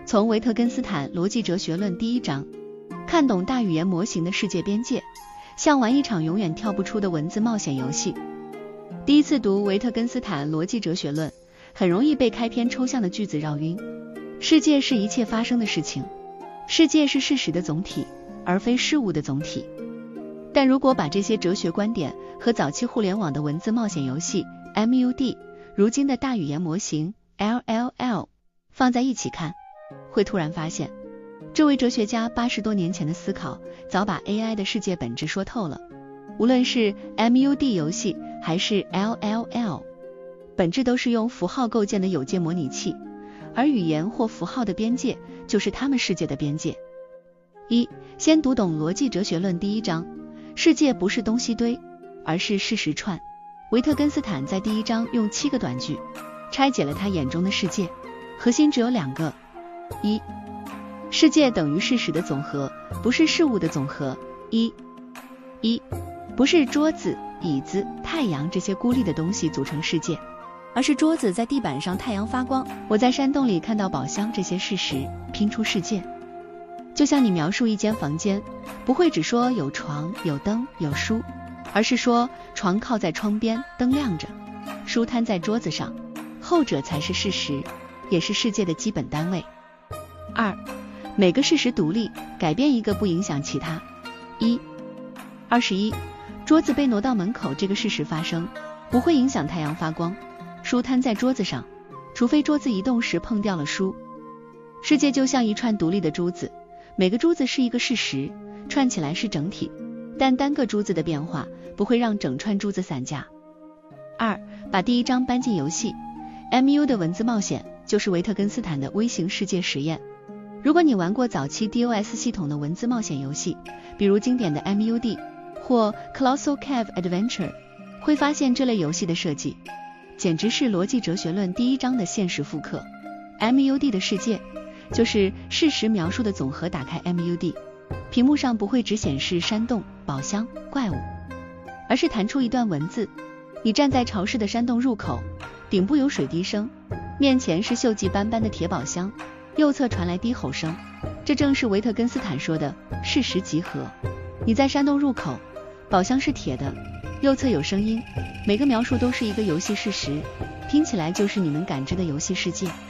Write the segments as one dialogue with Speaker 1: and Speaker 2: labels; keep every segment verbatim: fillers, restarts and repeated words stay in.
Speaker 1: 从维特根斯坦逻辑哲学论第一章，看懂大语言模型的世界边界，像玩一场永远跳不出的文字冒险游戏。第一次读维特根斯坦逻辑哲学论，很容易被开篇抽象的句子绕晕。世界是一切发生的事情，世界是事实的总体，而非事物的总体。但如果把这些哲学观点和早期互联网的文字冒险游戏 M U D， 如今的大语言模型 L L L 放在一起看，会突然发现，这位哲学家八十多年前的思考早把 A I 的世界本质说透了。无论是 M U D 游戏还是 L L L， 本质都是用符号构建的有界模拟器，而语言或符号的边界就是他们世界的边界。一、先读懂逻辑哲学论第一章，世界不是东西堆，而是事实串。维特根斯坦在第一章用七个短句拆解了他眼中的世界，核心只有两个：一、世界等于事实的总和，不是事物的总和。一、一、不是桌子、椅子、太阳这些孤立的东西组成世界，而是桌子在地板上，太阳发光，我在山洞里看到宝箱，这些事实拼出世界。就像你描述一间房间，不会只说有床、有灯、有书，而是说床靠在窗边，灯亮着，书摊在桌子上，后者才是事实，也是世界的基本单位。二、每个事实独立，改变一个不影响其他。一、二十一，桌子被挪到门口这个事实发生，不会影响太阳发光，书摊在桌子上，除非桌子移动时碰掉了书。世界就像一串独立的珠子，每个珠子是一个事实，串起来是整体，但单个珠子的变化不会让整串珠子散架。二、把第一章搬进游戏。 M U 的文字冒险就是维特根斯坦的微型世界实验。如果你玩过早期 D O S 系统的文字冒险游戏，比如经典的 M U D 或 Colossal Cave Adventure， 会发现这类游戏的设计简直是逻辑哲学论第一章的现实复刻。 M U D 的世界就是事实描述的总和，打开 M U D， 屏幕上不会只显示山洞、宝箱、怪物，而是弹出一段文字。你站在潮湿的山洞入口，顶部有水滴声，面前是锈迹斑斑的铁宝箱，右侧传来低吼声。这正是维特根斯坦说的事实集合。你在山洞入口，宝箱是铁的，右侧有声音，每个描述都是一个游戏事实，拼起来就是你能感知的游戏世界。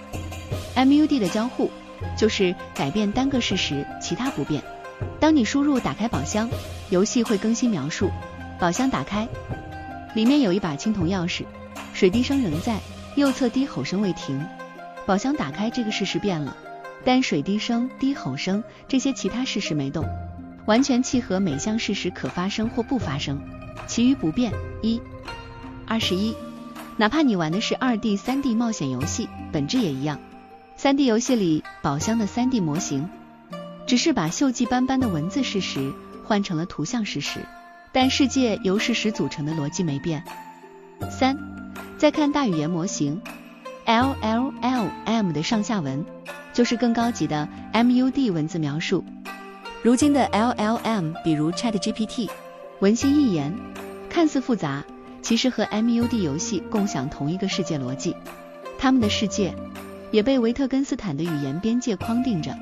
Speaker 1: M U D 的交互就是改变单个事实，其他不变。当你输入打开宝箱，游戏会更新描述，宝箱打开，里面有一把青铜钥匙，水滴声仍在，右侧低吼声未停。宝箱打开这个事实变了，但水滴声、低吼声这些其他事实没动，完全契合每项事实可发生或不发生，其余不变。一、二十一，哪怕你玩的是 二 D、三 D 冒险游戏，本质也一样。三 D 游戏里宝箱的 三 D 模型，只是把锈迹斑斑的文字事实换成了图像事实，但世界由事实组成的逻辑没变。三、再看大语言模型 L L L M 的上下文，就是更高级的 M U D 文字描述。如今的 L L M 比如 ChatGPT， 文心一言，看似复杂，其实和 M U D 游戏共享同一个世界逻辑，他们的世界也被维特根斯坦的语言边界框定着。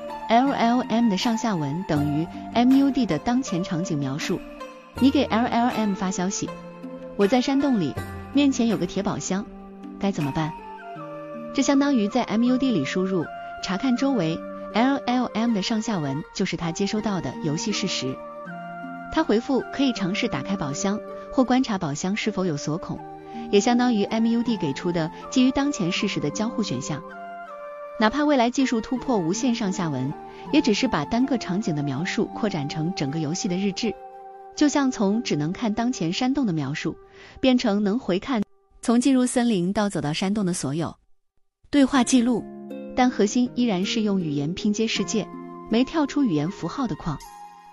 Speaker 1: L L M 的上下文等于 M U D 的当前场景描述。你给 L L M 发消息，我在山洞里，面前有个铁宝箱，该怎么办？这相当于在 M U D 里输入查看周围， L L M 的上下文就是他接收到的游戏事实。他回复可以尝试打开宝箱，或观察宝箱是否有锁孔，也相当于 M U D 给出的基于当前事实的交互选项。哪怕未来技术突破无限上下文，也只是把单个场景的描述扩展成整个游戏的日志，就像从只能看当前山洞的描述变成能回看从进入森林到走到山洞的所有对话记录，但核心依然是用语言拼接世界，没跳出语言符号的框。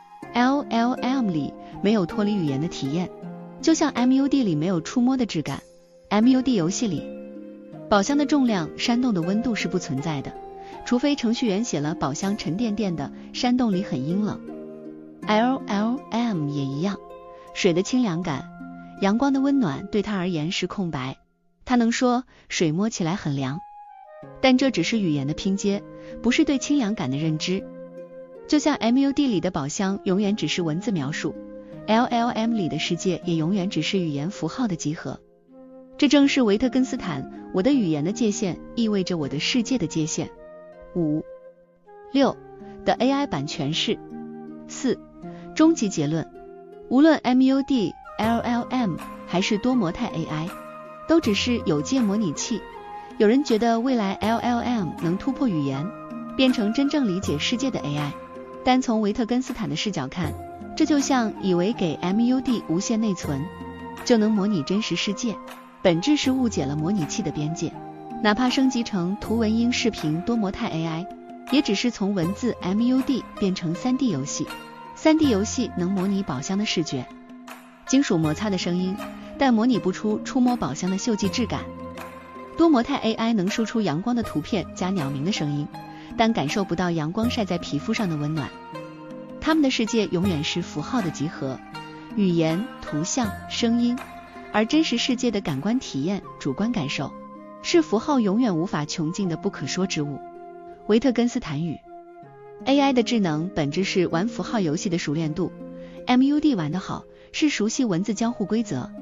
Speaker 1: L L M 里没有脱离语言的体验，就像 M U D 里没有触摸的质感。 M U D 游戏里宝箱的重量、山洞的温度是不存在的，除非程序员写了宝箱沉甸甸的，山洞里很阴冷。 L L M 也一样，水的清凉感，阳光的温暖对他而言是空白，他能说水摸起来很凉。 但这只是语言的拼接，不是对清凉感的认知。就像 M U D 里的宝箱永远只是文字描述， L L M 里的世界也永远只是语言符号的集合。这正是维特根斯坦，我的语言的界限意味着我的世界的界限。五、六的 A I 版诠释。四、终极结论，无论 M U D、L L M 还是多模态 A I， 都只是有界模拟器。有人觉得未来 L L M 能突破语言，变成真正理解世界的 A I， 但从维特根斯坦的视角看，这就像以为给 M U D 无限内存就能模拟真实世界，本质是误解了模拟器的边界。哪怕升级成图文音视频多模态 A I， 也只是从文字 M U D 变成 三 D 游戏。三 D 游戏能模拟宝箱的视觉、金属摩擦的声音，但模拟不出触摸宝箱的锈迹质感。多模态 A I 能输出阳光的图片加鸟鸣的声音，但感受不到阳光晒在皮肤上的温暖。他们的世界永远是符号的集合，语言、图像、声音，而真实世界的感官体验、主观感受，是符号永远无法穷尽的不可说之物。维特根斯坦语 A I 的智能本质是玩符号游戏的熟练度， M U D 玩得好是熟悉文字交互规则，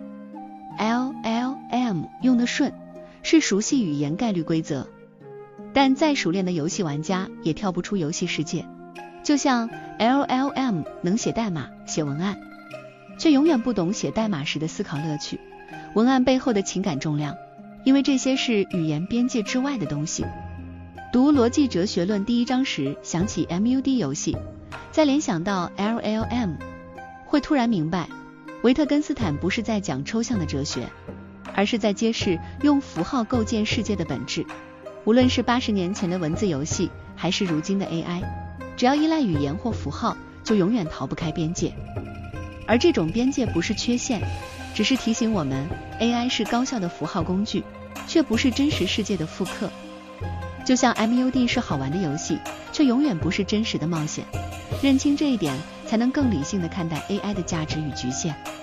Speaker 1: L L M 用得顺是熟悉语言概率规则。但再熟练的游戏玩家也跳不出游戏世界，就像 L L M 能写代码、写文案，却永远不懂写代码时的思考乐趣，文案背后的情感重量，因为这些是语言边界之外的东西。读逻辑哲学论第一章时想起 M U D 游戏，再联想到 L L M， 会突然明白，维特根斯坦不是在讲抽象的哲学，而是在揭示用符号构建世界的本质。无论是八十年前的文字游戏，还是如今的 A I， 只要依赖语言或符号，就永远逃不开边界。而这种边界不是缺陷，只是提醒我们 A I 是高效的符号工具，却不是真实世界的复刻。就像 M U D 是好玩的游戏，却永远不是真实的冒险。认清这一点，才能更理性地看待 A I 的价值与局限。